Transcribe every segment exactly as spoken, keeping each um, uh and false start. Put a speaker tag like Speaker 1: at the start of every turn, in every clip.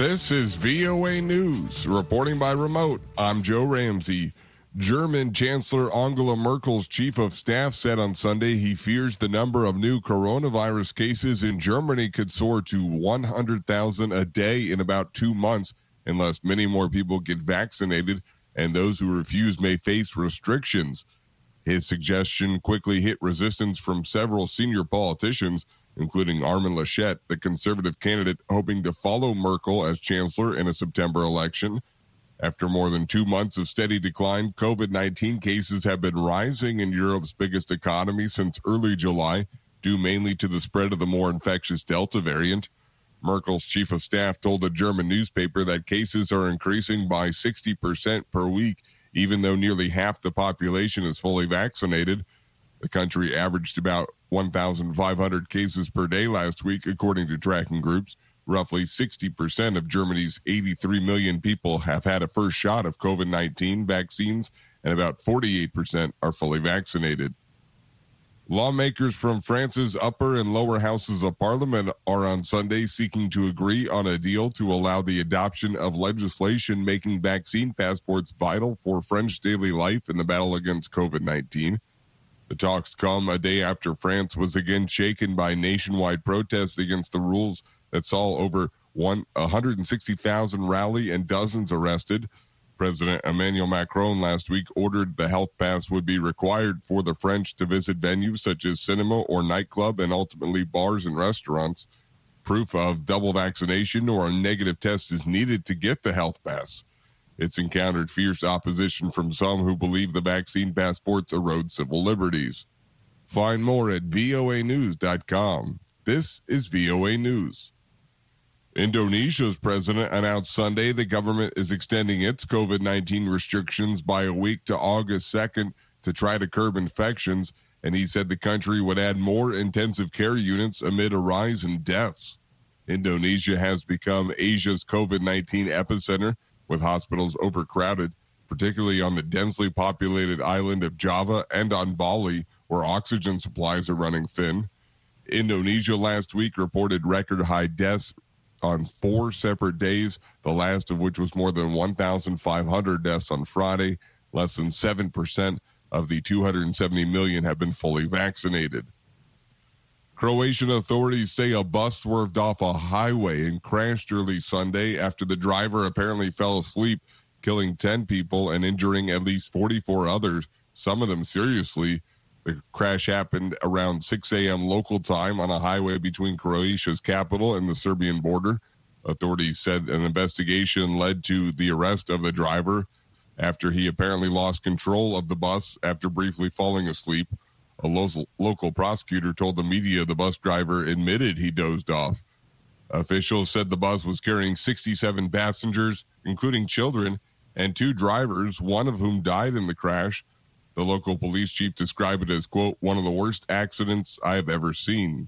Speaker 1: This is V O A News. Reporting by remote, I'm Joe Ramsey. German Chancellor Angela Merkel's chief of staff said on Sunday he fears the number of new coronavirus cases in Germany could soar to one hundred thousand a day in about two months unless many more people get vaccinated, and those who refuse may face restrictions. His suggestion quickly hit resistance from several senior politicians, including Armin Laschet, the conservative candidate hoping to follow Merkel as chancellor in a September election. After more than two months of steady decline, COVID nineteen cases have been rising in Europe's biggest economy since early July, due mainly to the spread of the more infectious Delta variant. Merkel's chief of staff told a German newspaper that cases are increasing by sixty percent per week, even though nearly half the population is fully vaccinated. The country averaged about one thousand five hundred cases per day last week, according to tracking groups. Roughly sixty percent of Germany's eighty-three million people have had a first shot of COVID nineteen vaccines, and about forty-eight percent are fully vaccinated. Lawmakers from France's upper and lower houses of parliament are on Sunday seeking to agree on a deal to allow the adoption of legislation making vaccine passports vital for French daily life in the battle against COVID nineteen. The talks come a day after France was again shaken by nationwide protests against the rules that saw over one hundred sixty thousand rally and dozens arrested. President Emmanuel Macron last week ordered the health pass would be required for the French to visit venues such as cinema or nightclub and ultimately bars and restaurants. Proof of double vaccination or a negative test is needed to get the health pass. It's encountered fierce opposition from some who believe the vaccine passports erode civil liberties. Find more at V O A news dot com. This is V O A News. Indonesia's president announced Sunday the government is extending its COVID nineteen restrictions by a week to August second to try to curb infections, and he said the country would add more intensive care units amid a rise in deaths. Indonesia has become Asia's COVID nineteen epicenter, with hospitals overcrowded, particularly on the densely populated island of Java and on Bali, where oxygen supplies are running thin. Indonesia last week reported record-high deaths on four separate days, the last of which was more than one thousand five hundred deaths on Friday. Less than seven percent of the two hundred seventy million have been fully vaccinated. Croatian authorities say a bus swerved off a highway and crashed early Sunday after the driver apparently fell asleep, killing ten people and injuring at least forty-four others, some of them seriously. The crash happened around six a.m. local time on a highway between Croatia's capital and the Serbian border. Authorities said an investigation led to the arrest of the driver after he apparently lost control of the bus after briefly falling asleep. A local, local prosecutor told the media the bus driver admitted he dozed off. Officials said the bus was carrying sixty-seven passengers, including children, and two drivers, one of whom died in the crash. The local police chief described it as, quote, one of the worst accidents I have ever seen.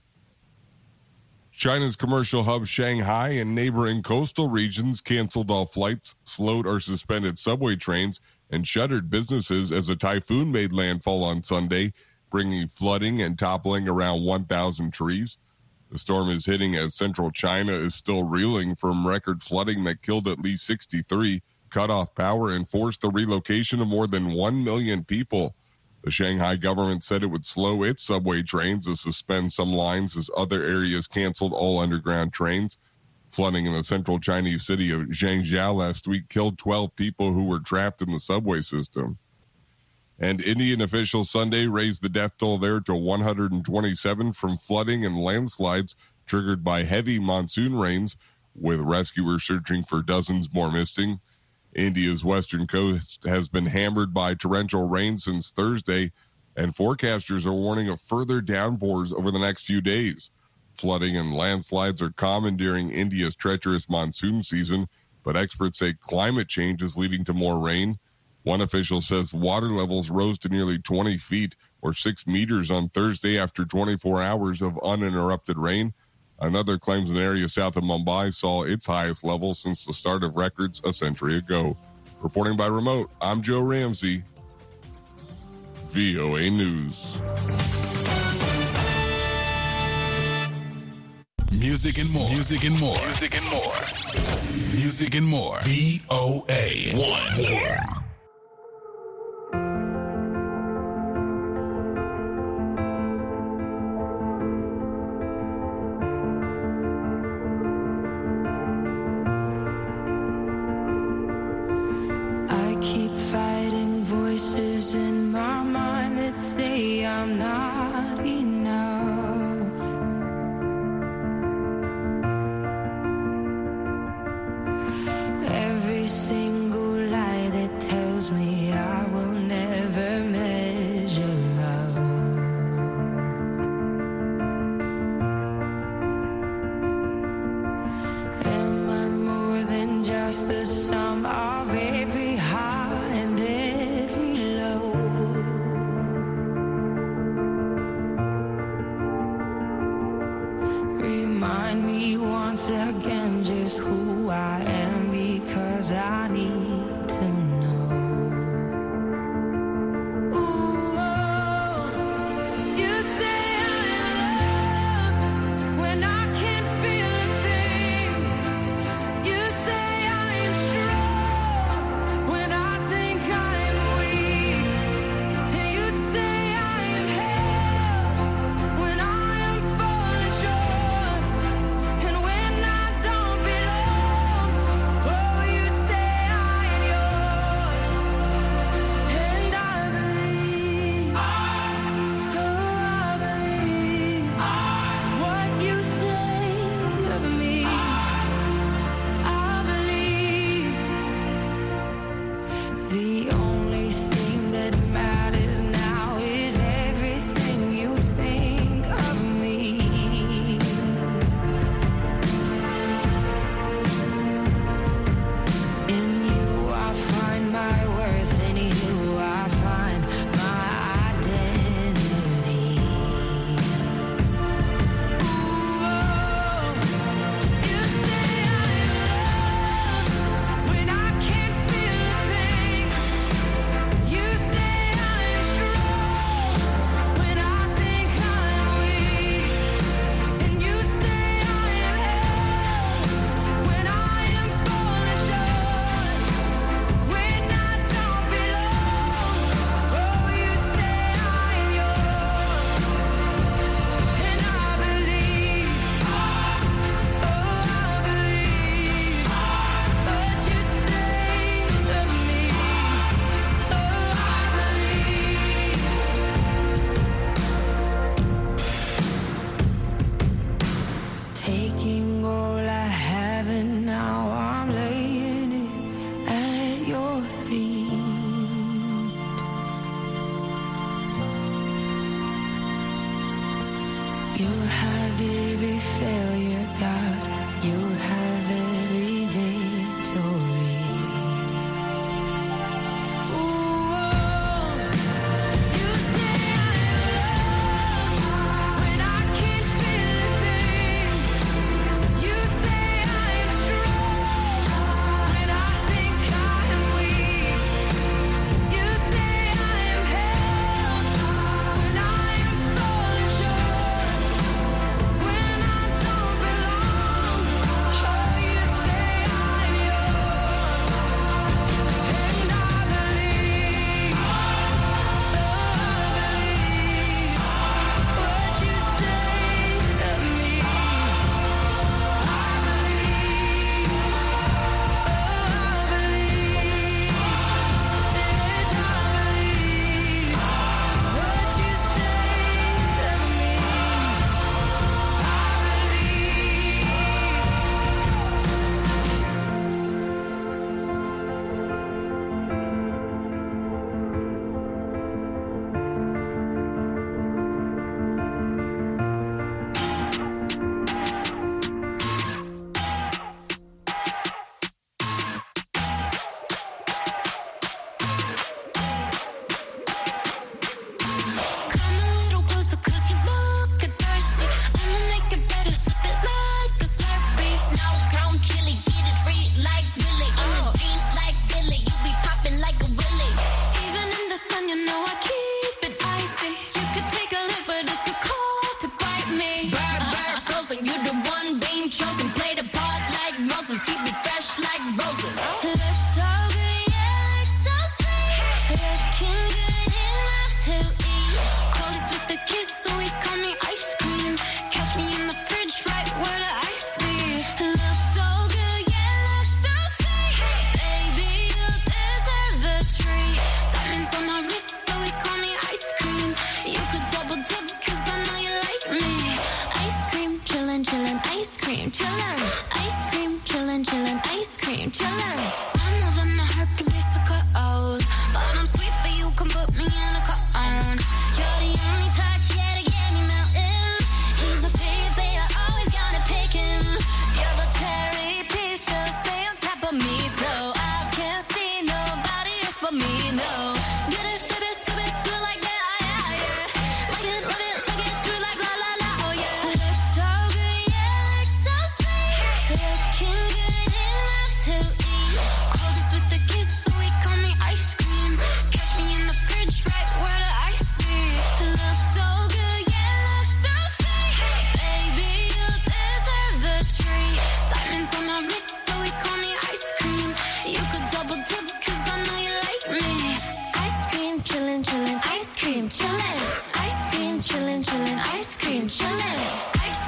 Speaker 1: China's commercial hub Shanghai and neighboring coastal regions canceled all flights, slowed or suspended subway trains, and shuttered businesses as a typhoon made landfall on Sunday, bringing flooding and toppling around one thousand trees. The storm is hitting as central China is still reeling from record flooding that killed at least sixty-three, cut off power, and forced the relocation of more than one million people. The Shanghai government said it would slow its subway trains and suspend some lines as other areas canceled all underground trains. Flooding in the central Chinese city of Zhengzhou last week killed twelve people who were trapped in the subway system. And Indian officials Sunday raised the death toll there to one hundred twenty-seven from flooding and landslides triggered by heavy monsoon rains, with rescuers searching for dozens more missing. India's western coast has been hammered by torrential rain since Thursday, and forecasters are warning of further downpours over the next few days. Flooding and landslides are common during India's treacherous monsoon season, but experts say climate change is leading to more rain. One official says water levels rose to nearly twenty feet or six meters on Thursday after twenty-four hours of uninterrupted rain. Another claims an area south of Mumbai saw its highest level since the start of records a century ago. Reporting by remote, I'm Joe Ramsey, V O A News.
Speaker 2: Music and more. Music and more. Music and more. Music and more. V O A one.
Speaker 3: In my mind that say I'm not enough. Every single lie that tells me I will never measure up. Am I more than just the sum of every high and every low? Remind me once again just who I am, because I need to know. Ooh, oh, you say I'm loved when I can't feel a thing. You say I'm strong when I think I'm weak. And you say I'm held when I am falling short. And when I don't belong, oh, you say I'm yours. And I believe, oh, I believe what you say of me. I believe the only thing that matters now is everything you think of me. In you I find my worth, in you I find my identity. Ooh, oh, you say I'm loved when I can't feel a thing. You say I'm strong when I think I'm weak. And you say I'm held when I am falling short. When I don't belong, oh, you say I'm yours. And I believe, oh, I believe what you say of me. Oh, I believe. Taking all I have and now I'm laying it at your feet. You'll have every failure, God. You'll have every victory. Ooh, oh, you say I'm loved when I can't feel a thing. You say I'm strong when I think I'm weak. You say I'm held when I am falling short. When I don't belong, oh, you say I'm yours. And I believe, oh, I believe what you say of me. I believe, oh, I believe, yes, I believe what you say of me. I come a little closer 'cause you look thirsty. I'ma make it better, slip it like a Slurpee. Snow cone chili, get it free like Billy. In the jeans like Billy, you be popping like a willy. Even in the sun, you know I keep it icy. You could take a lick, but it's too cold to bite me. Bad, bad girls, and you the one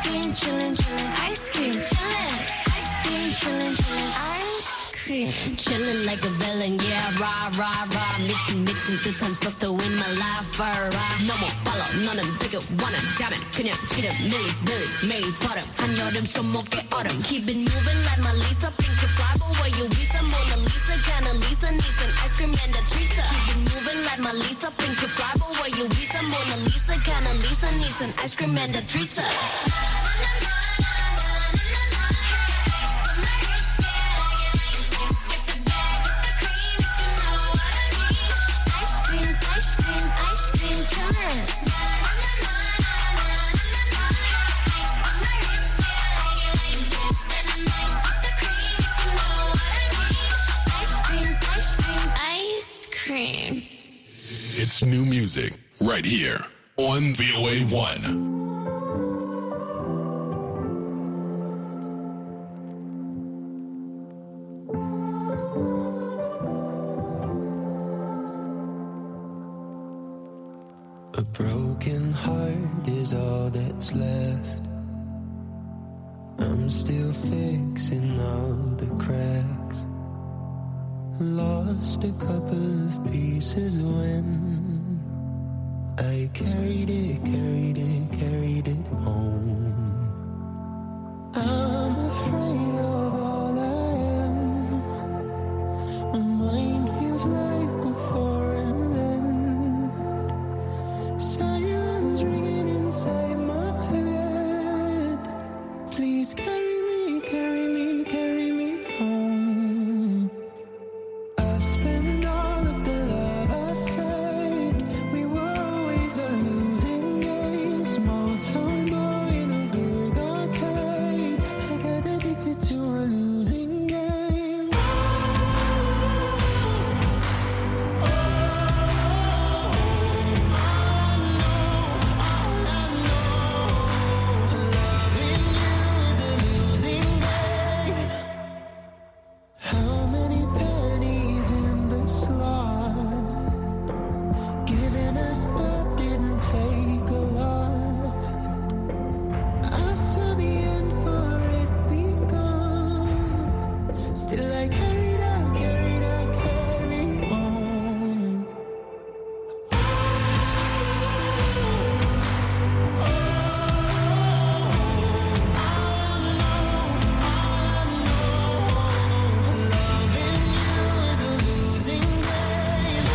Speaker 3: cream, chillin', chillin', ice cream, chillin', ice cream, chillin', chillin', ice cream, chillin' like a villain, yeah, rah, rah, rah. 미친 미친 듯한 속도 in my life, rah. 너무 빨라, 너는 되게 원한다면 그냥 지름, 밀리스, 밀리스, 매일 버릇. 한여름 손목에 얼음. Keep it moving like my Lisa, think you fly, but where you Visa, Mona Lisa, kinda Lisa, needs an ice cream and a Teresa. Keep it moving like my Lisa, think you fly, but where you Visa, Mona Lisa, kinda Lisa, needs an ice cream and a Teresa.
Speaker 2: It's new music right here on V O A one.
Speaker 4: A broken heart is all that's left. I'm still fixing all the cracks. Lost a couple of pieces when I carried it, carried it, carried it home. I'm afraid of all I am. My mind feels like a foreign land. Silence ringing inside my head. Please carry me, carry me, carry me home. I've spent all of the love I saved. We were always a losing game. Small town boy in a big arcade. I got addicted to a losing game. Oh, oh, all I know, all I know, loving you is a losing game. How many pennies in the slot? Giving us up didn't take a lot. I saw the end for it begun. Still I carried out, carried out, carried on. Loving you is a losing game.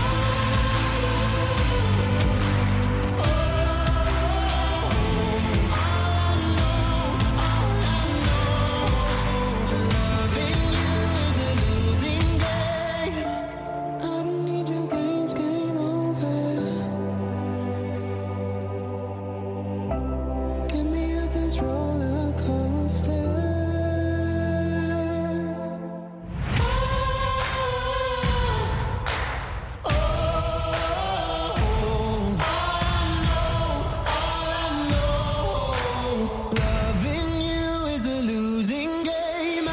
Speaker 4: Loving you is a losing game. I don't need your games, game over. Get me off this roller coaster. Loving you is a losing game.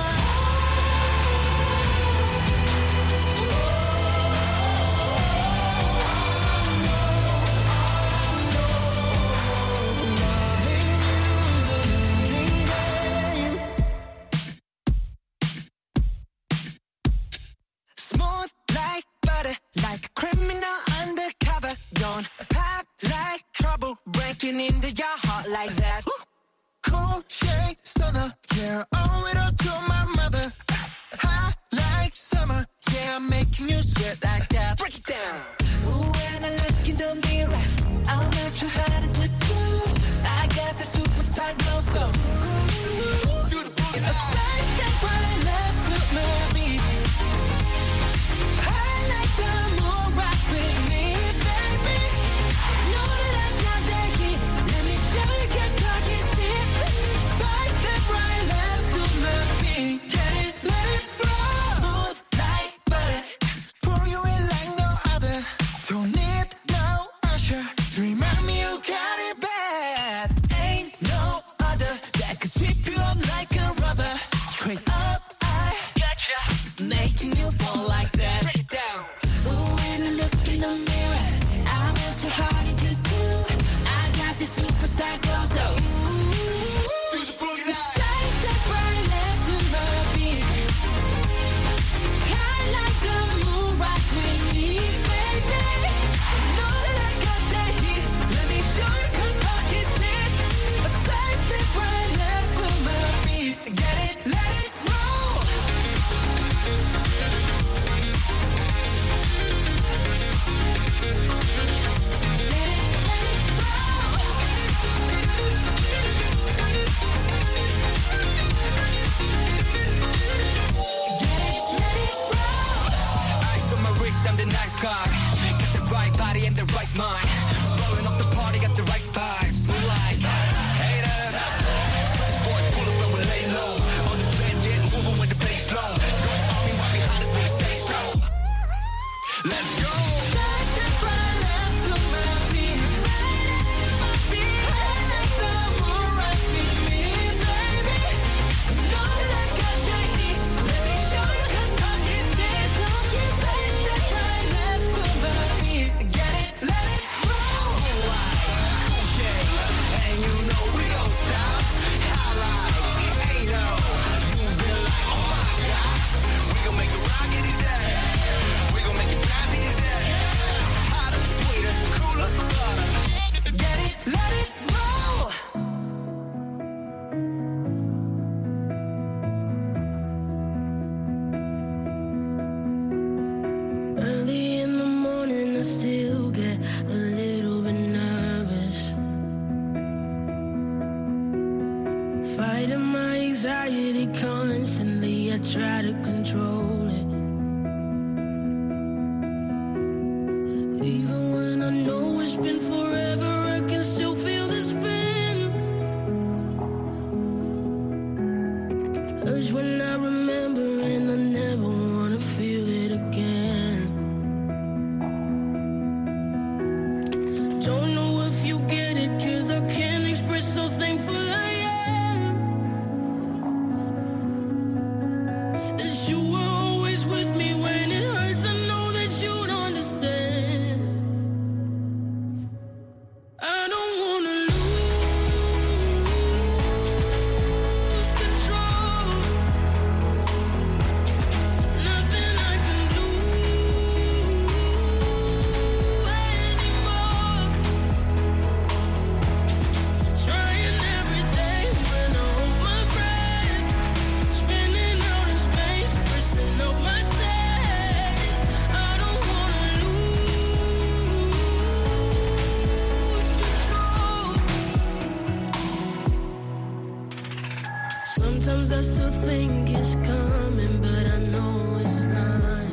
Speaker 4: Smooth like butter, like a criminal undercover. Don't pop like trouble, breaking into your heart like that. Cool shade stunner, yeah, owe it all to my mother. Hot like summer, yeah, I'm making you sweat like that. Break it down. Ooh, when I look in the mirror, I'm not too hard to do. I got the superstar glow, so ooh, do the boogie. A side step right left to me. I like the moon rock with me, baby. Know that I got that heat. Let me show you, get stuck in shit. Side step right left to
Speaker 5: Fighting my anxiety constantly, I try to control it. Even when I know it's been forever, I can still feel the spin. Urge when I remember and I never wanna feel it again. Don't know if you get it, cause I can't express how thankful I am that you were always with me when it hurts. I know that you'd understand. I don't wanna lose control. Nothing I can do anymore. Trying every day when I hold my breath, spinning out in space, pressing up my chest. I don't wanna lose control. Sometimes I still think it's coming, but I know it's not.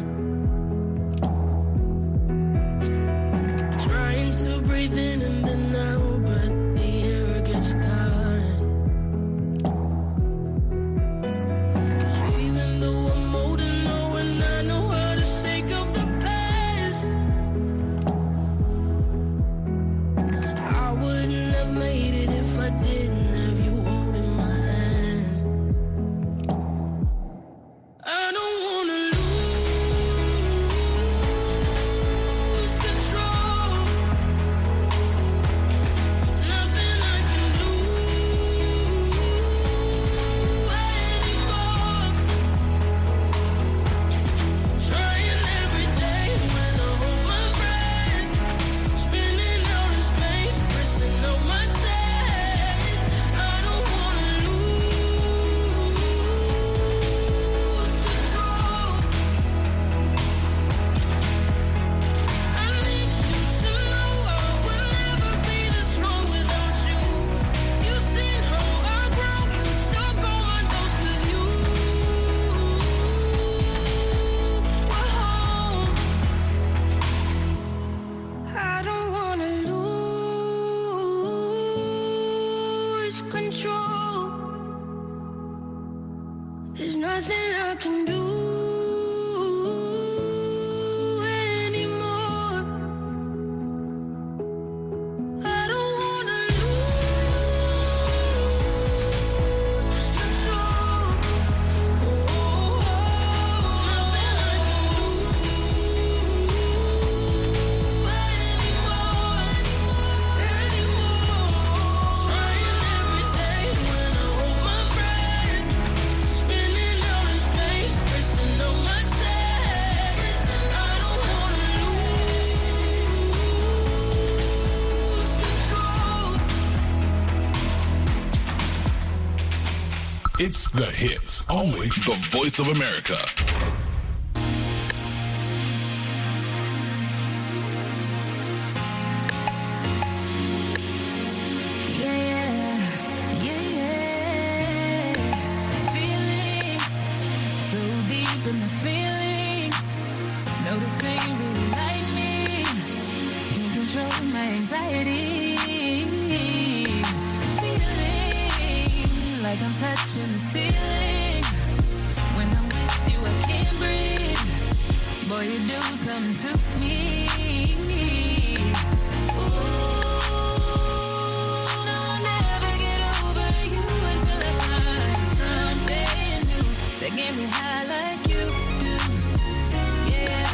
Speaker 5: Trying to breathe in and then out, but the air gets caught. 'Cause even though I'm old and know and I know how to shake off the past, I wouldn't have made it if I didn't have you holding my hand. I don't wanna lose control. Nothing I can do anymore. Trying every day when I hold my breath, spinning out in space, pressing up my chest. I don't wanna lose control. I need you to know I would never be this strong without you. You've seen how I grow, you took all my dose 'cause you were home. I don't wanna lose control. There's nothing I can do anymore. I don't wanna lose control. Oh, nothing I can do anymore, anymore. Trying every day when I hold my breath, spinning out in space, pressing up my chest. And I don't wanna lose control.
Speaker 2: It's the hits. Only the Voice of America.
Speaker 5: Yeah, yeah, yeah. Feelings so deep in the feelings. Noticing really like me. Can't control my anxiety. Feeling like I'm touching the ceiling. When I'm with you, I can't breathe. Boy, you do something to me. Ooh, no, I'll never get over you until I find something new that get me high like you do. Yeah.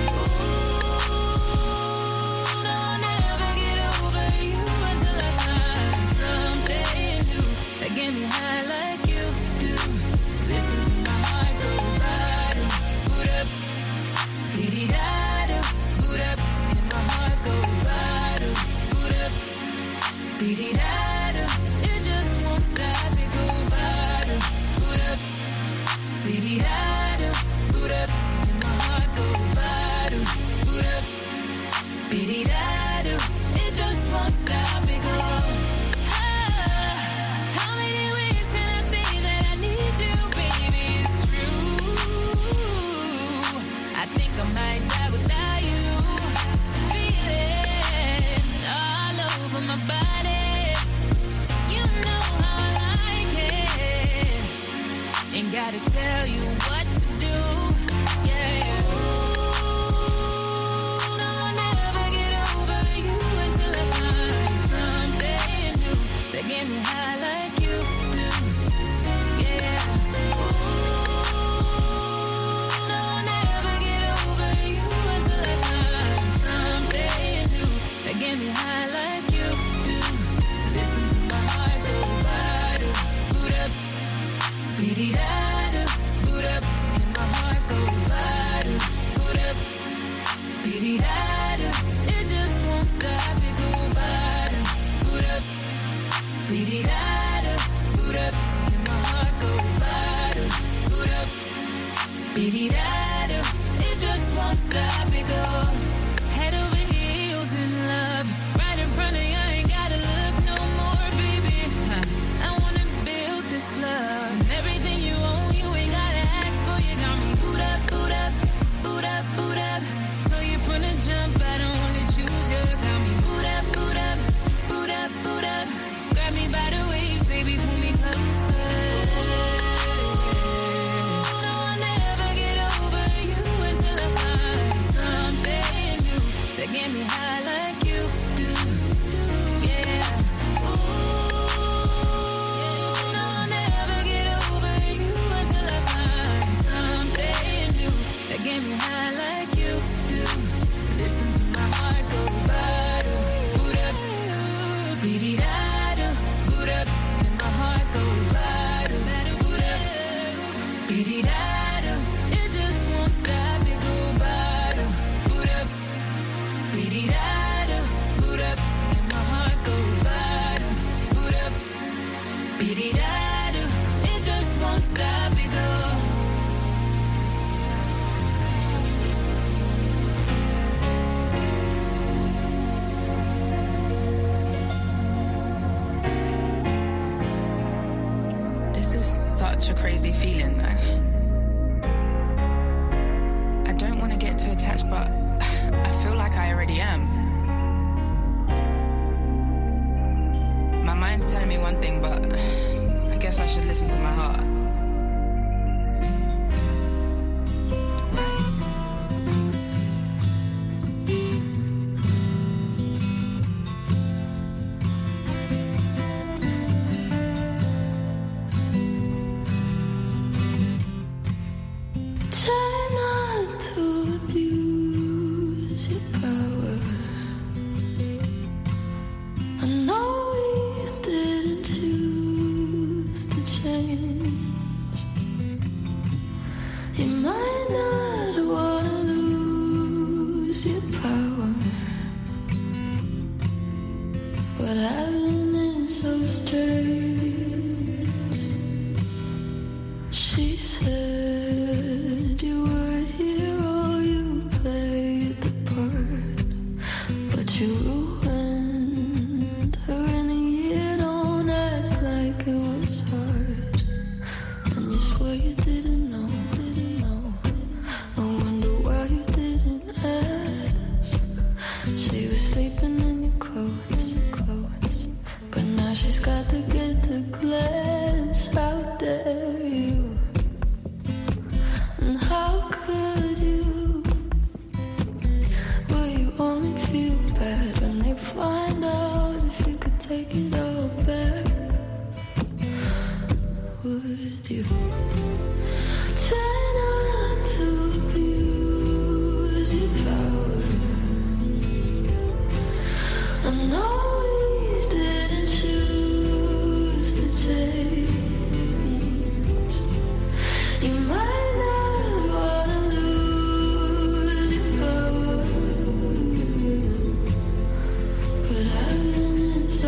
Speaker 5: Ooh, no, I'll never get over you until I find something new that get me high like you do. Listen to my heart go bottom, boot up, dee-dee-da-do, boot up, and my heart go bottom, boot up, dee-dee-da-do. It just won't stop, it go bottom, boot up, dee-dee-da-do, boot up, and my heart go bottom, boot up, dee-dee-da-do. It just won't stop, it go. Ah, how many ways Beat-it-da-da, boot up, and my heart goes ba-da, boot up. Beat-it-da-da, it just won't stop, it go ba-da, boot up. Beat-it-da-da, boot up, and my heart goes ba-da, boot up. Beat-it-da-da, it just won't stop, it go. Head over heels in love, right in front of you, I ain't gotta look no more, baby. Huh. I wanna build this love, and everything you own, you ain't gotta ask for. You got me boot up, boot up, boot up, boot up. So you from the jump, I don't wanna choose you. Got me boot up, boot up, boot up, boot up. Grab me by the waist, baby, pull me closer. No, I'll never get over you until I find something new that get me high like you do. Yeah. Ooh, no, I'll never get over you until I find something new that get me high like you do. Listen to my heart go ba-da, boot up, beat-it-da-da, boot up, and my heart go ba-da, boot up, beat-it-da-da, it just won't stop, it go ba-da, boot up, beat-it-da-da, boot up, and my heart go ba-da, boot up, beat-it-da-da, it just won't stop, it go. This is such a crazy feeling, though. I don't want to get too attached, but I feel like I already am. My mind's telling me one thing, but I guess I should listen to my heart.
Speaker 3: Try not to abuse your power. I know we didn't choose to change. You might not want to lose your power, but having it so strange. She said you were a hero, you played the part, but you ruined her in a year. Don't act like it was hard, and you swear you didn't know, didn't know. I wonder why you didn't ask. She was sleeping in your clothes, clothes, but now she's got to get to class. How dare you? And how could you? Will you only feel bad when they find out if you could take it all back? Would you try not to abuse your power? I know we didn't choose to change. You might not wanna lose your power, but having it so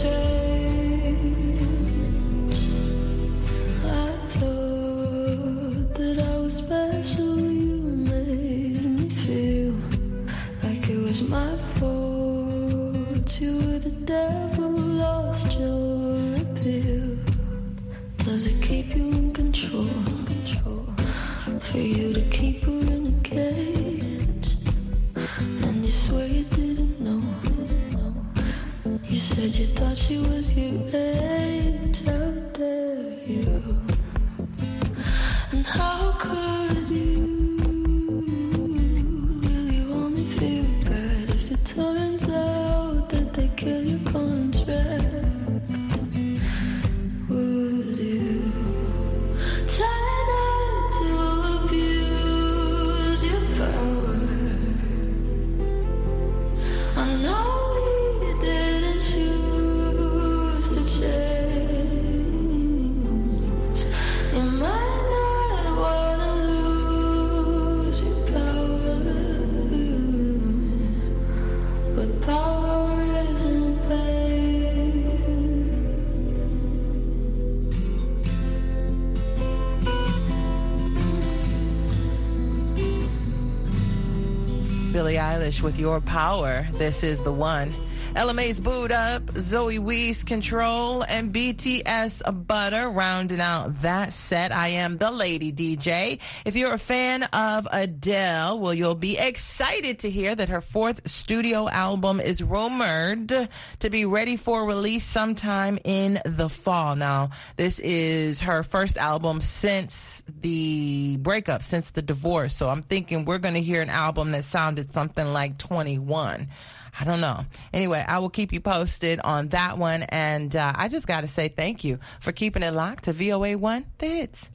Speaker 3: strange. I thought that I was special. You made me feel like it was my fault. You were the devil, lost your appeal. Does it keep you in control? Control for you to keep her in a cage, and you swear you didn't know. You said you thought she was your age. How dare you? And how could you? Will you only feel bad if it turns out that they kill your contract? Would you try not to abuse your power? I know we didn't choose to change.
Speaker 6: Billie Eilish with Your Power. This is the one. L M A's Boot Up, Zoe Wees Control, and B T S Butter rounding out that set. I am the Lady D J. If you're a fan of Adele, well, you'll be excited to hear that her fourth studio album is rumored to be ready for release sometime in the fall. Now, this is her first album since the breakup, since the divorce. So I'm thinking we're going to hear an album that sounded something like twenty-one. I don't know. Anyway, I will keep you posted on that one. And uh, I just got to say thank you for keeping it locked to V O A one, The Hits.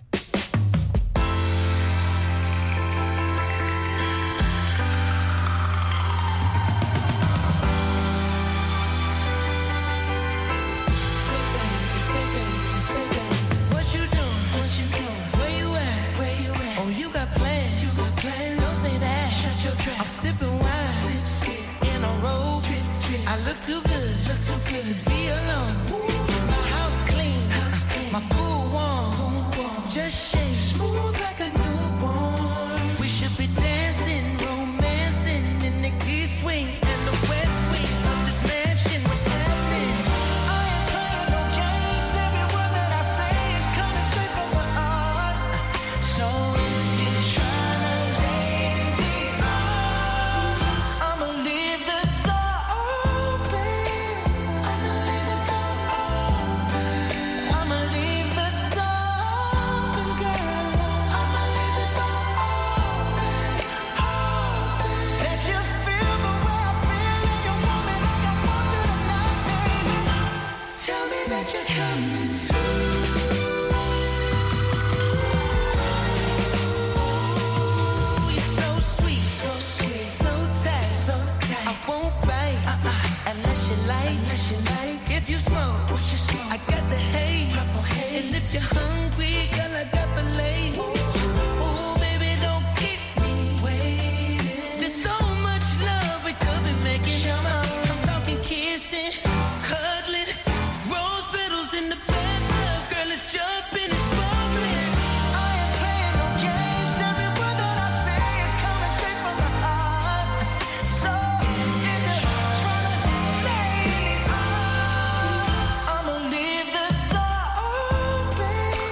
Speaker 5: Too good, look too good to be alone. My house clean, my pool warm, just shake smooth like a newborn. We should be dancing, romancing in the east wing and the west wing of this mansion. What's happening? I ain't playing no games. Every word that I say is coming straight from the heart. So if you're trying to lay these arms, I'ma leave the door open. I'ma leave the door open. I'ma leave the door open, girl. I'ma leave the door open, open. That you feel the way I feel and you want me like I want you tonight, baby. Tell me that you're coming through. You're so sweet, so sweet, so tight, so tight. I won't bite uh-uh. unless you like, unless you like. If you smoke, what you smoke? I got the haze. Purple haze. And if you're hungry, girl, I got the lace. Ooh, baby, don't keep me waiting. There's so much love we could be making. I'm talking kissing, cuddling, rose petals in the bathtub. Girl, it's jumping, it's bubbling. I ain't playing no games. Every word that I say is coming straight from the heart. So if you're trying to lay these arms, I'ma leave the door open.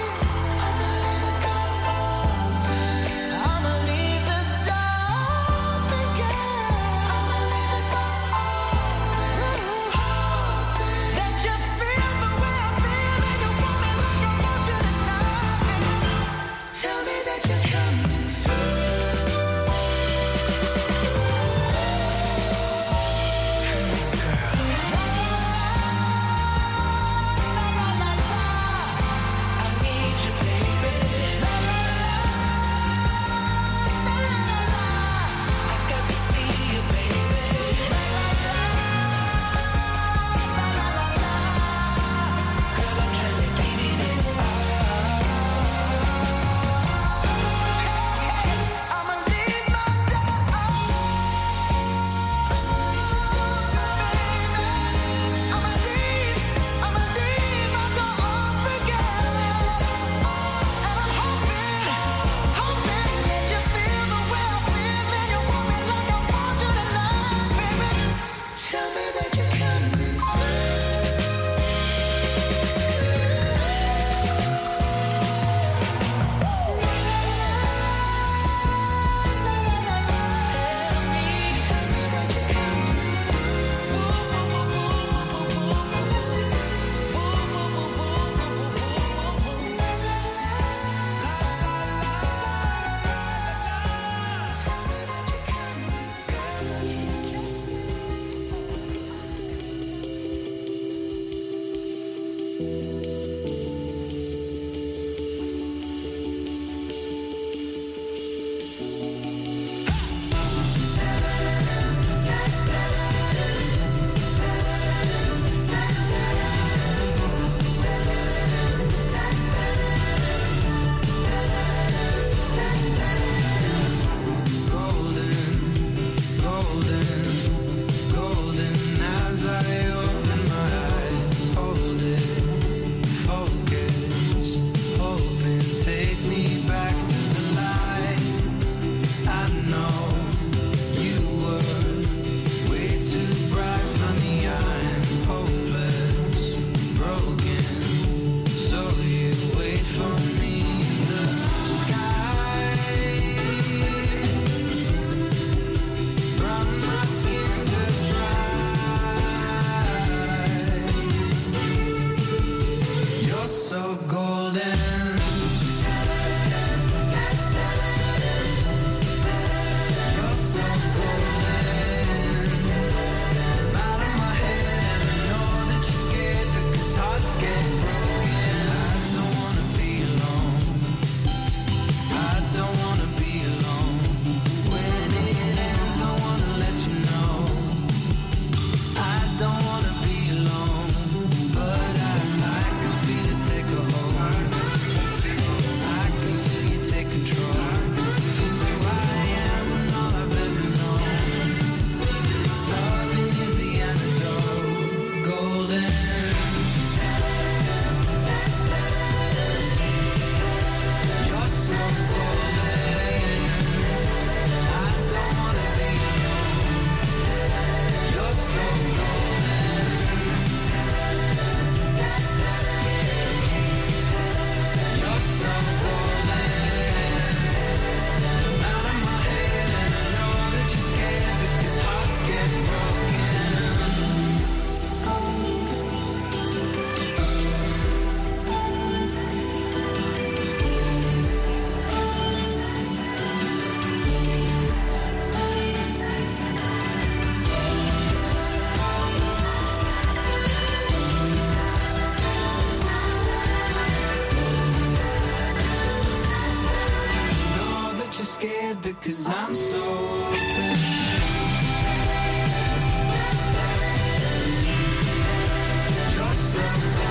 Speaker 4: because I'm so open. You're so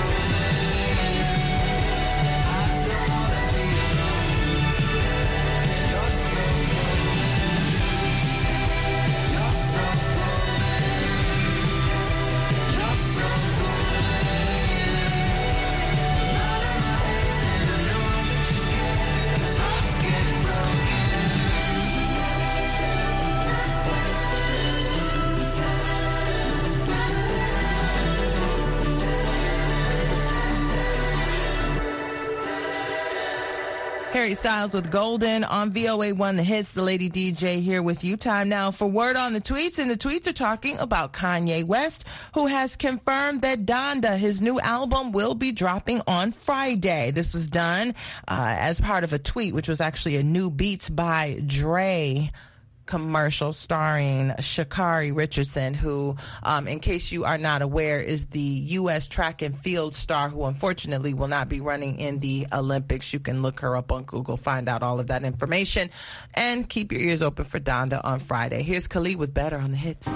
Speaker 6: Harry Styles with Golden on V O A one The Hits. The Lady D J here with you. Time now for Word on the Tweets. And the tweets are talking about Kanye West, who has confirmed that Donda, his new album, will be dropping on Friday. This was done uh, as part of a tweet, which was actually a new Beats by Dre commercial starring Sha'Carri Richardson, who, um, in case you are not aware, is the U S track and field star who unfortunately will not be running in the Olympics. You can look her up on Google, find out all of that information, and keep your ears open for Donda on Friday. Here's Khalid with Better on the Hits.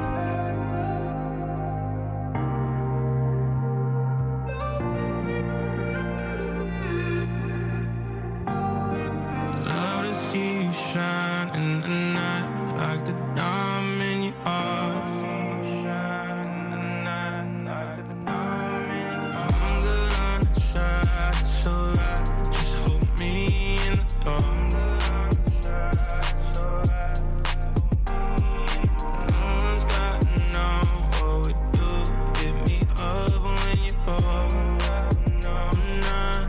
Speaker 7: Love to see you shine in the night like the diamond in your eyes. I'm good on the side, it's alright. Just hold me in the dark. No one's got to know what we do. Hit me up when you bored. I'm not.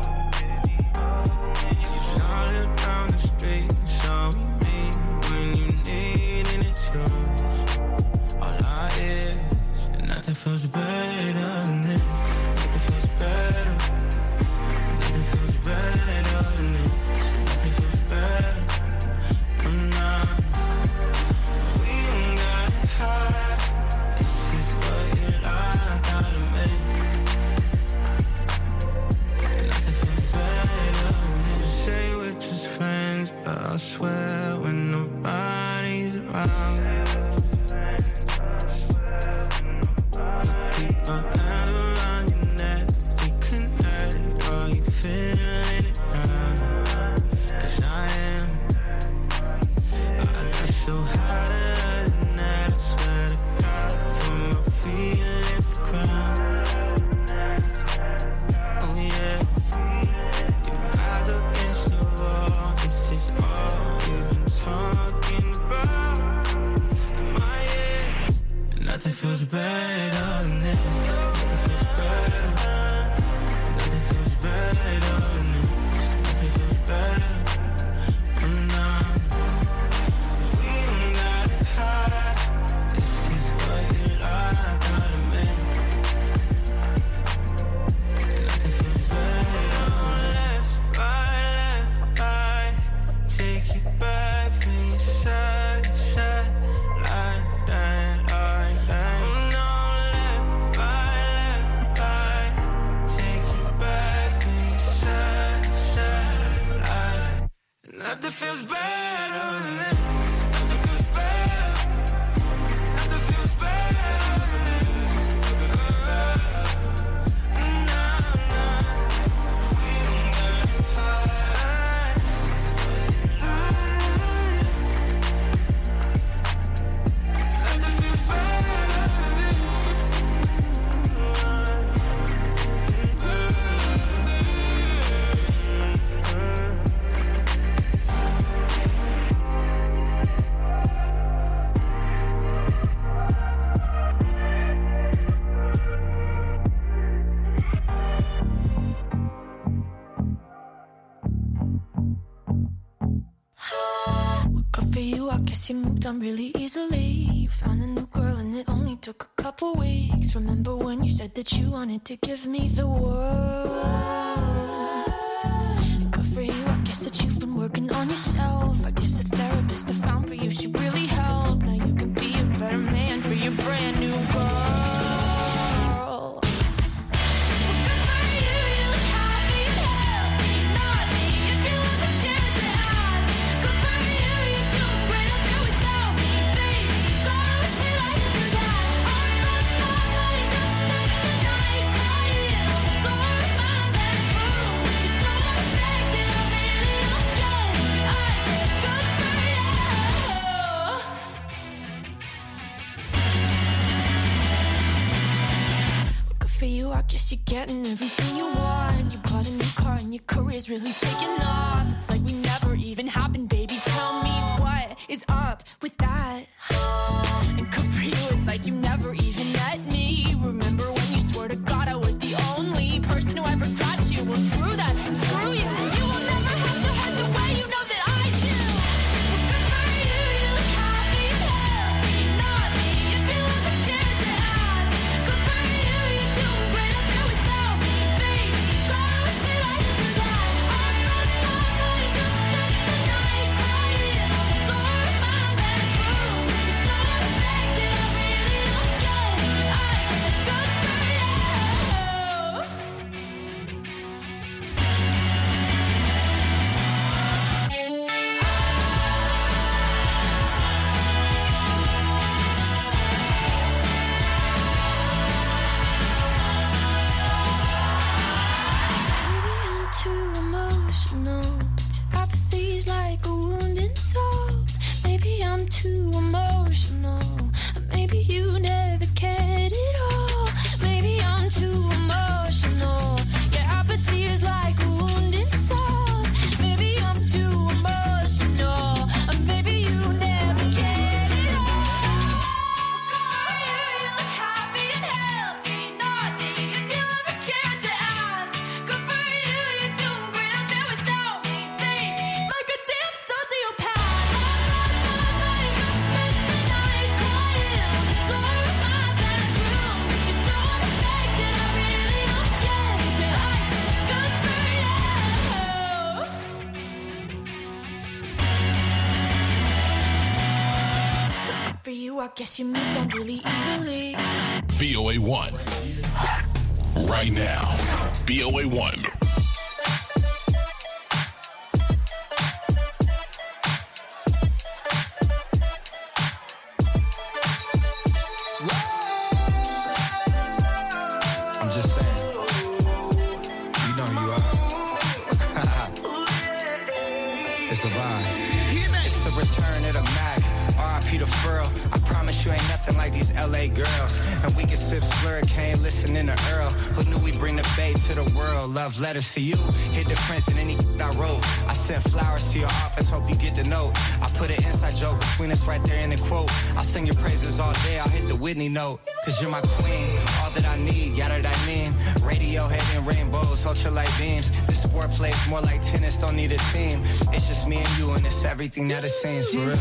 Speaker 7: 'Cause I live down the street, so we meet when you need and it's yours. All I is, and nothing feels better than this. Nothing feels better. Nothing feels better than this. Nothing feels better. I'm not. We don't got it hard. This is what you like, gotta make. Nothing feels better than this. Say we're just friends, but I swear when nobody's around, you keep my hand around your neck. We connect, are you feeling it now? 'Cause I am. I got so hotter than that, I swear to God, from my feet lift the ground. Oh yeah, you're back against the wall. This is all you've been talking about in my ears. And nothing feels better than this. Nothing feels better. Nothing feels better than this. Nothing feels better. I'm not. We don't got it hard. This is what you like, gotta make. Nothing feels better. Left, right, left, right. Take you back from your side to side. Like that, like that. No, left, right, left, right. Take you back from your side to side. Like nothing feels better than this. Nothing feels better. Nothing feels better than this. No, no. We don't got it hard. This is what you like. Nothing feels better than this.
Speaker 5: Good for you, I guess you moved on really easily. You found a new girl and it only took a couple weeks. Remember when you said that you wanted to give me the world? And good for you, I guess that you've been working on yourself. I guess the therapist I found for you, she really helped. Now you can be a better man for your brand new girl. Good for you, you guess you're getting everything you want. You bought a new car and your career's really taking off. It's like we never even happened, baby. Tell me what is up with that? And good for you, it's like you never even met me. Remember when you swore to God I was the only person who ever got you? Well, screw that, screw you. You will never have to hurt the way you know that I do. Good for you, you look happy and healthy. Not me, if you ever cared to ask. Good for you, you're doing great out there without me, baby. God, I wish that I could do that. I lost my mind, I've spent the night crying on the floor of my bedroom. Just so unaffected, I really don't get it. I guess good for you. Maybe I'm too emotional. Apathy's like a wounded soul. Maybe I'm too emotional. Maybe you never cared at all. Maybe I'm too emotional. Yeah, apathy is like a wounded soul. Maybe I'm too emotional. Maybe you never cared at all. You look happy and healthy, not me. If you ever cared to ask, good for you, you're doing great out there without me, baby. Like a damn sociopath. I lost my mind, I've spent the night crying on the floor of my bedroom. You're so unaffected, I really don't get it, but I guess good for you. Good for you, I guess you moved on really easily.
Speaker 2: V O A one. Right now. V O A one.
Speaker 8: I'm just saying. You know who you are. It's the vibe. It's the return of the Mac. R I P to Furl. I promise you ain't nothing like these L A girls. And we can sip slurricane, listening to Earl. Who knew we'd bring the bay to the world? Love letters to you, hit different than any I wrote. I sent flowers to your office, hope you get the note. I put an inside joke between us right there in the quote. I'll sing your praises all day, I'll hit the Whitney note. Cause you're my queen, all that I need, got it I mean. Radiohead and rainbows, ultralight beams. This sport plays more like tennis, don't need a team. It's just me and you and it's everything that it seems for real.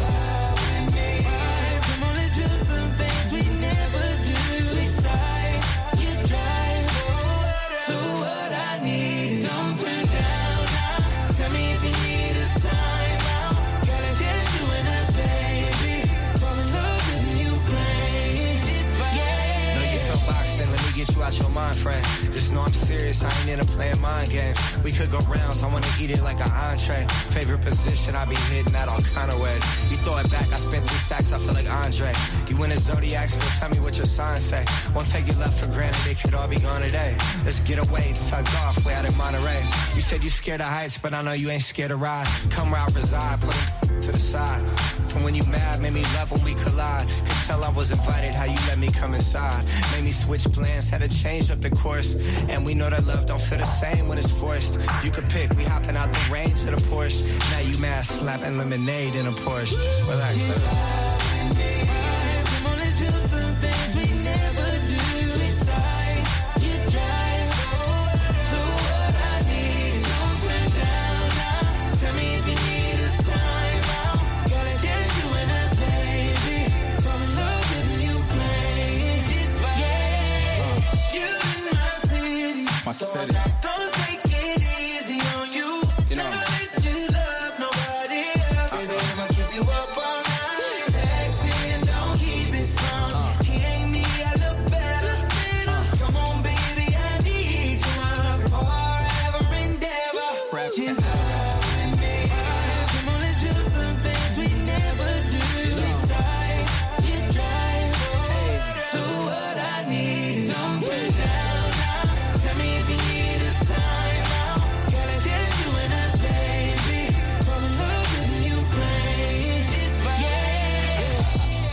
Speaker 7: Come on, let's do some things we never do. Sweet side, you drive. So what I need, don't turn down now. Tell me if you need a time out. Girl, it's just you and us, baby. Fall in love with you playing. Just yeah.
Speaker 8: Know you feel boxed in, let me get you out your mind, friend. Just know I'm serious, I ain't into playing mind games. We could go rounds, I wanna eat it like an entree. Favorite position, I be hitting that all kind of ways. You throw it back, I spent three stacks, I feel like Andre. You in a Zodiac, so tell me what your sign say. Won't take you left for granted, it could all be gone today. Let's get away, tucked off, way out in Monterey. You said you scared of heights, but I know you ain't scared to ride. Come where I reside, put it to the side. And when you mad, made me love when we collide. Could tell I was invited, how you let me come inside. Made me switch plans, had to change up the course. And we know that love don't feel the same when it's forced. You could pick, we hopping out the range of the Porsche. Now you mad, slapping lemonade in a Porsche. Relax, baby.
Speaker 7: Come on, let's do some things we never do. Sweet side, you drive. So what I need, don't turn down now. Tell me if you need a time out. Girl, it's just you and us, baby. Fall in love with you playing. Just yeah. You in my city.
Speaker 8: My
Speaker 7: So
Speaker 8: city.
Speaker 7: don't take it easy on you.
Speaker 8: You know.
Speaker 7: Never let you love nobody else. Baby, I'ma keep you up all night. Sexy and don't keep it from me. He ain't me, I look better. Come on, baby, I need you. I'm forever and ever.
Speaker 8: Rap.
Speaker 7: Just love with me. Come on, let's do some things we never do. Sweet side, you drive. So what I need, don't turn down now. Tell me if you need a time out. Girl, it's just you and us, baby. Fall in love with you playing. Just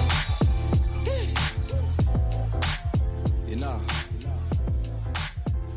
Speaker 7: yeah.
Speaker 8: You know.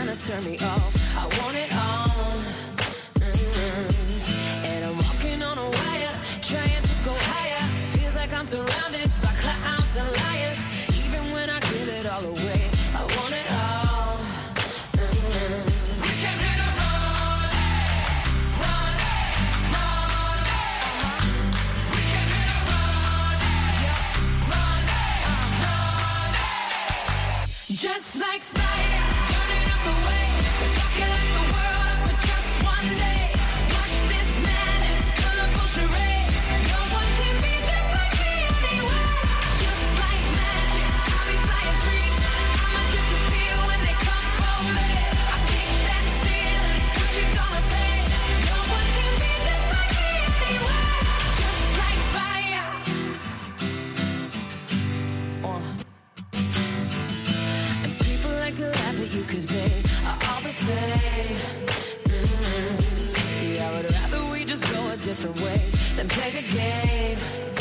Speaker 5: trying to turn me off. I want it all. Mm-hmm. And I'm walking on a wire, trying to go higher. Feels like I'm surrounded by clowns and liars. Even when I give it all away, I want it all. Mm-hmm. We came here to run it, run it, run it. We came here to run it, yeah, run it, run it. Just like fire, burning up the way. If I could light the world up for just one day, watch this madness, colorful charade. No one can be just like me anyway. Just like magic, I'll be flying free. I'ma disappear when they come for me. I kick that ceiling, what you gonna say? No one can be just like me anyway. Just like fire. Uh. And people like to laugh at you 'cause they are all the same. Mm-hmm. See, I would rather we just go a different way than play the game.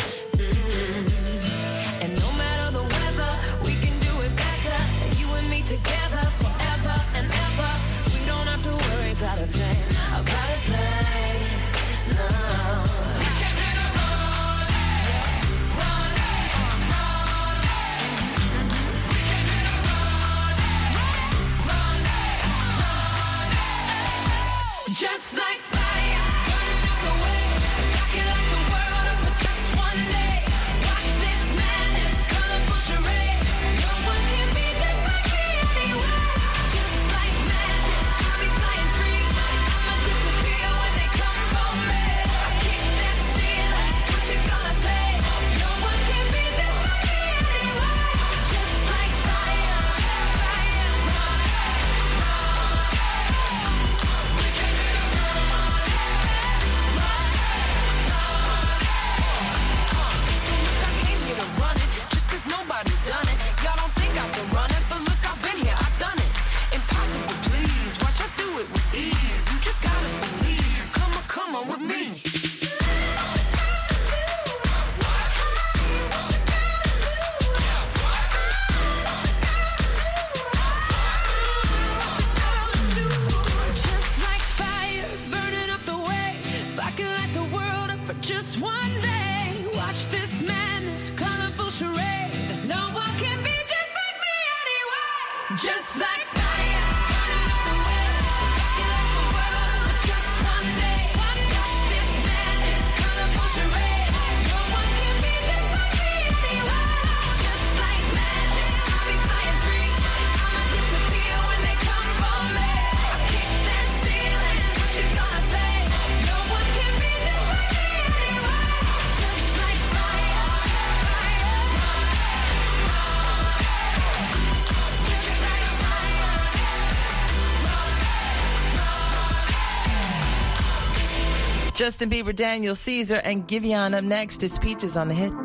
Speaker 5: Mm-hmm. And no matter the weather, we can do it better. You and me together forever and ever. We don't have to worry about a thing, about a thing. No. We came here to run it, run it, run it. We came here to run it, run it, run it. Just like fire, burning up the way. If I could light the world up for just one day, watch this madness, colorful charade. No one can be just like me anyway. Just like magic, I'll be flying free. I'ma disappear when they come for me. I kick that ceiling, what you gonna say? No one can be just like me anyway. Just like fire, fire, run it, run it. We came here to run it, run it, run it. So look, I came here to run it, just 'cause nobody's done it. Y'all don't think I can run it, but look, I've been here, I've done it. Impossible, please, watch I do it with ease. You just gotta believe, come on, come on with me. Just like fire, burning up the way. If I could light the world up for just one day, watch this madness, colorful charade. No one can be just like me anyway. Just like fire, burning up the way. If I could light the world up for just one day, watch this madness, colorful charade. No one can be just like me anyway. Just like magic, I'll be flying free. I'ma disappear when they come for me. I kick that ceiling, what you gonna say? No one can be just like me anyway. Just like fire, fire, run it, run it. Just like fire, run it, run it.
Speaker 6: Justin Bieber, Daniel Caesar, and Giveon up next. It's Peaches on the hit.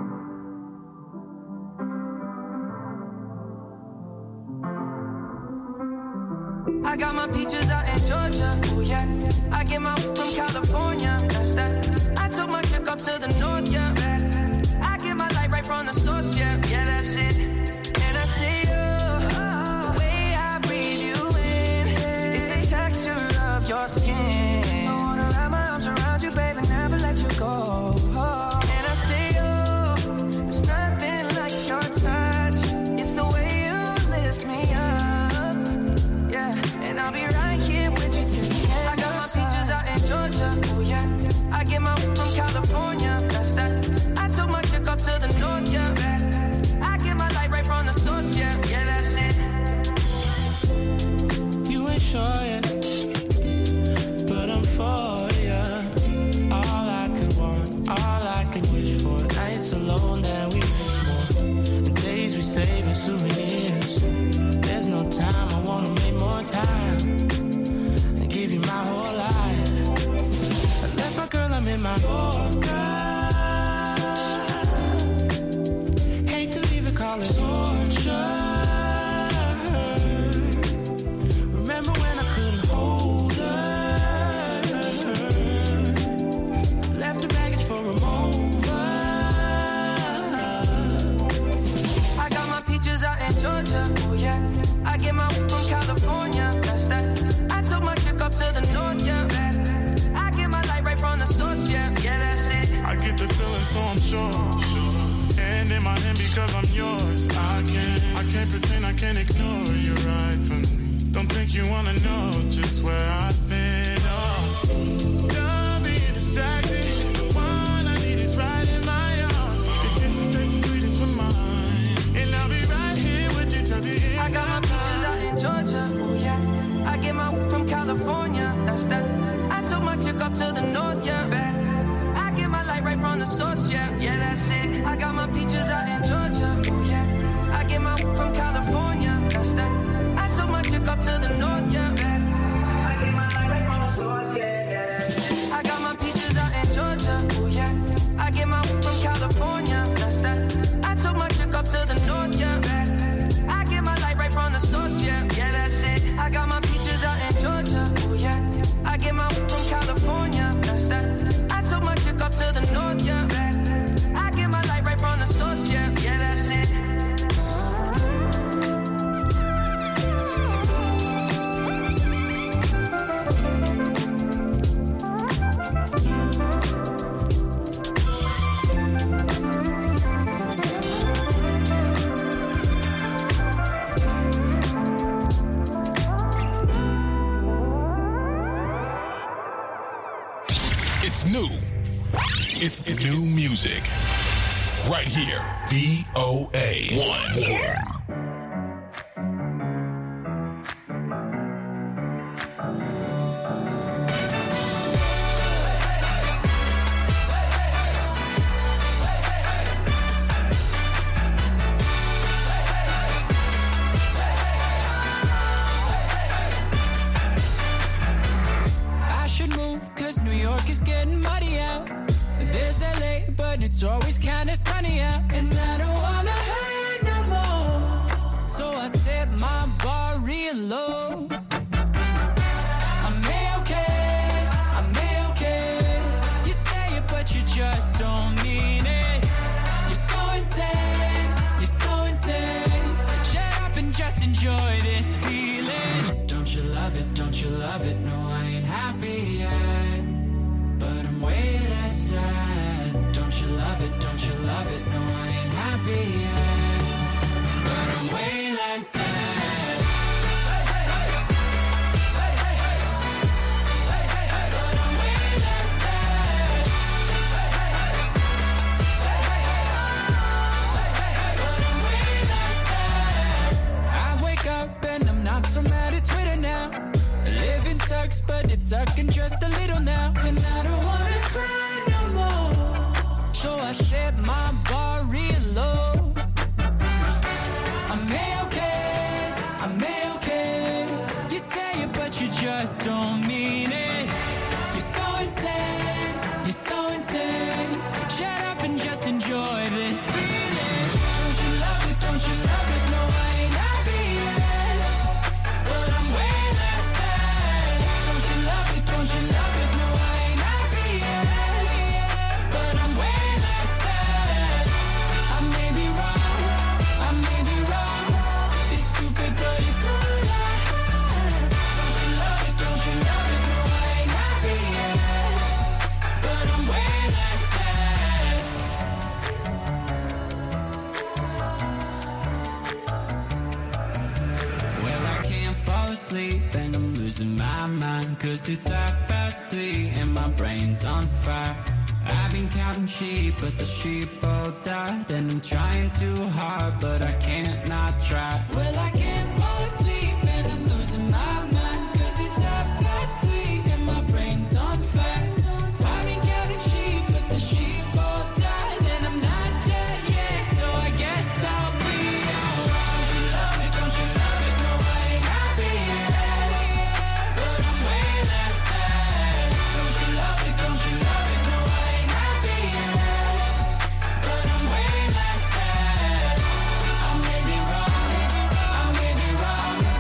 Speaker 4: I got my peaches out in Georgia. Oh yeah. I get my from California. That's that. I took my chick up to the north, yeah. I get my light right from the source, yeah. Yeah, that's it. And I see you, the way I breathe you in, it's the texture of your skin. I wanna wrap my arms around you, baby, never let you go. And I see you, there's nothing like your touch. It's the way you lift me up. Yeah, and I'll be right here with you till the end. I got my peaches out in Georgia. Oh yeah. I get my from California. That's that. I took my chick up to the north. Yeah. I get my light right
Speaker 7: ignore you right from me. Don't think you wanna know just where I've been. Oh, done being distracted. One I need is right in my arms. Your kisses taste the sweetest with mine, and I'll be right here with you till the end.
Speaker 4: I got my peaches out in Georgia. I get my from California. That's that. I took my chick up to the north, yeah. I get my light right from the source, yeah. Yeah, that's it. I got my peaches out in Georgia. I get my from California. That's that. I took my chick up to the north, yeah. I get my light right from the source, yeah. Yeah, that's it. I got my peaches out in Georgia. I get my from California. That's that. I took my chick up to the north, yeah. I get my light right from the source, yeah. Yeah, that's it. I got my peaches out in Georgia. I get my from California. That's that. I took my chick up to the north, yeah. I get my light right from the source, yeah. Yeah, that's it.
Speaker 2: It's new. It's, it's new music. Right here. V O A one.
Speaker 4: I should move, cause New York is getting muddy out. There's L A, but it's always kinda sunny out. And I don't wanna hurt no more. So I set my bar real low. I'm A-okay, I'm A-okay. You say it, but you just don't mean it. You're so insane, you're so insane. Shut up and just enjoy this feeling. Don't you love it, don't you love it? No, I ain't happy yet, but I'm way less sad. Don't you love it, don't you love it? No, I ain't happy yet, but I'm way less sad. Hey, hey, hey. Hey, hey, hey. Hey, hey, hey. But I'm way less sad. Hey, hey, hey. Hey, hey, hey. Hey, hey, hey. But I'm way less sad. I wake up and I'm not so mad at Twitter now. Living sucks, but it's sucking just a little now. And I don't wanna cry no more. So I set my bar real low. I'm A-okay, I'm A-okay. You say it, but you just don't mean it. You're so insane, you're so insane. Shut up and just enjoy this feeling. Don't you love it, don't you love it? No, I ain't happy yet, but I'm way less sad. Don't you love it, don't you love it? No, I ain't happy yet, but I'm way less sad. I may be wrong, I may be wrong. It's stupid, but it's all I have. Don't you love it, don't you love it? No, I ain't happy yet, but I'm way less sad. Well, I can't fall asleep and I'm losing my mind, cause it's half past three and my brain's on fire. I've been counting sheep, but the sheep all died. And I'm trying too hard, but I can't not try. Well, I can't fall asleep and I'm losing my mind, cause it's half past three and my brain's on fire. I've been counting sheep, but the sheep all died. And I'm not dead yet, so I guess I'll be alright. Don't you love it, don't you love it? No, I ain't happy yet, but I'm way less sad. Don't you love it, don't you love it? No, I ain't happy yet, but I'm way less sad. I may be wrong, I may be wrong.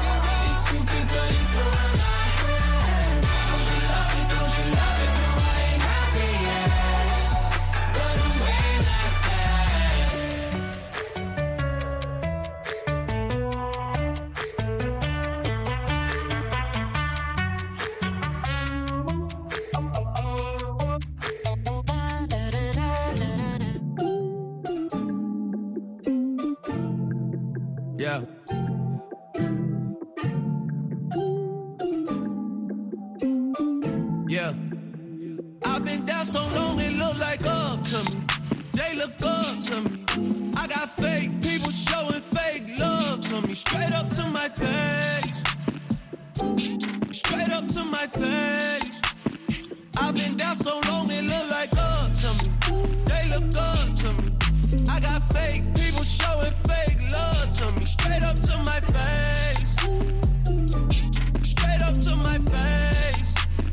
Speaker 9: so long it look like up to me. They look up to me. I got fake people showing fake love to me. Straight up to my face. Straight up to my face. I've been down so long it look like up to me. They look up to me. I got fake people showing fake love to me. Straight up to my face. Straight up to my face.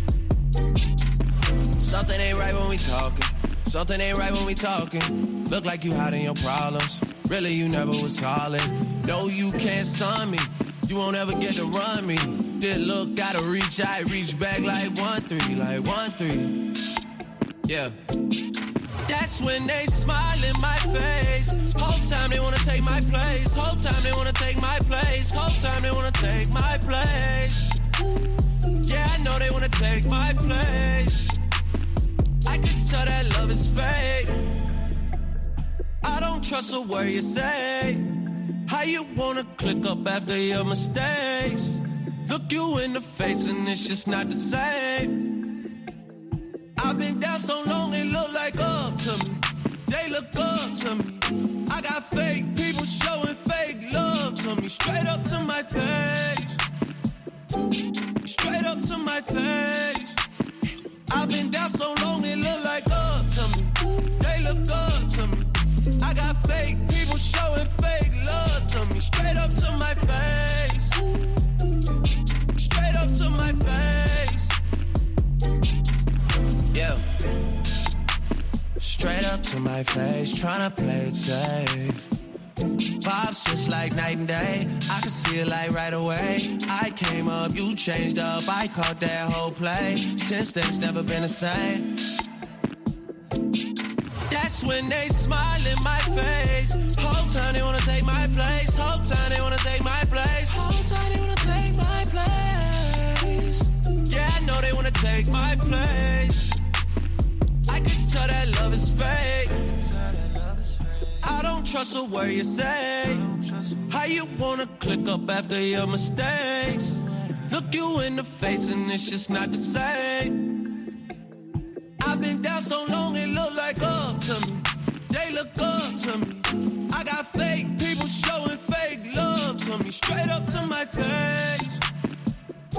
Speaker 9: Something ain't right when we talking. Something ain't right when we talking. Look like you hiding your problems. Really, you never was solid. No, you can't sign me. You won't ever get to run me. Did look, gotta reach, I reach back like one, three, like one, three. Yeah. That's when they smile in my face. Whole time they wanna take my place. Whole time they wanna take my place. Whole time they wanna take my place. Yeah, I know they wanna take my place. I can tell that love is fake. I don't trust a word you say. How you wanna click up after your mistakes? Look you in the face and it's just not the same. I've been down so long it look like up to me. They look up to me. I got fake people showing fake love to me. Straight up to my face. Straight up to my face. I've been down so long it look like up to me. They look up to me. I got fake people showing fake love to me. Straight up to my face. Straight up to my face. Yeah. Straight up to my face, tryna play it safe. Vibes switch like night and day. I can see it like right away. I came up, you changed up. I caught that whole play. Since then, it's never been the same. That's when they smile in my face. Whole time they wanna take my place. Whole time they wanna take my place. Whole time they wanna take my place. Yeah, I know they wanna take my place. I can tell that love is fake. I don't trust a word you say. How you wanna click up after your mistakes? Look you in the face and it's just not the same. I've been down so long it look like up to me. They look up to me. I got fake people showing fake love to me. Straight up to my face.